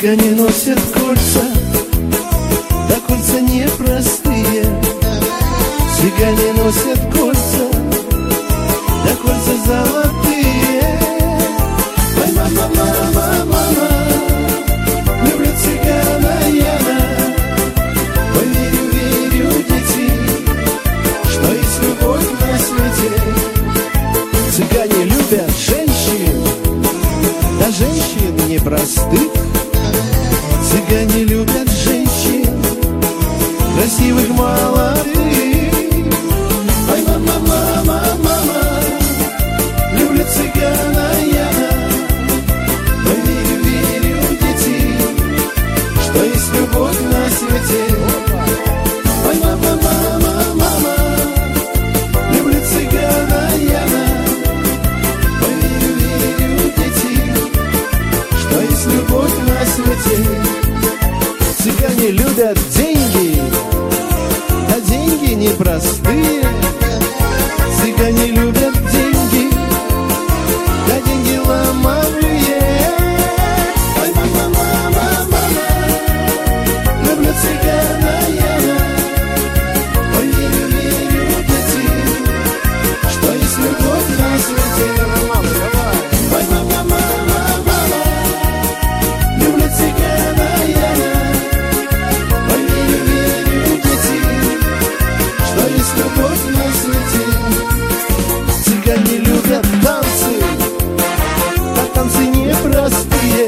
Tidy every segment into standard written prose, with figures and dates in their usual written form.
Цыгане носят кольца, да кольца непростые. Цыгане носят кольца, да кольца золотые. Ой, мама, мама, мама, люблю цыгана я. Ой, верю, верю, дети, что есть любовь на свете. Цыгане любят женщин, да женщин непростых. Цыгане любят женщин, красивых, молодых. Ой, мама, мама, мама, люблю цыгана я. Ой, верю, верю, дети, что есть любовь на свете. Ой, мама, мама, мама, люблю цыгана я. Ой, верю, верю, дети, что есть любовь на свете. Цыгане любят деньги, а деньги непростые. Цыгане любят деньги, да деньги ломовые. Ой, мама, мама, мама, люблю цыгана я. Ой, верю, верю, дети, что есть любовь на свете. Ой, мама, мама, мама, люблю цыгана я. Ой, верю, верю, дети, что есть любовь на свете. Цыгане любят танцы, а танцы непростые.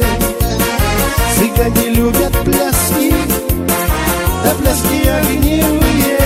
Цыгане любят пляски, да пляски огневые.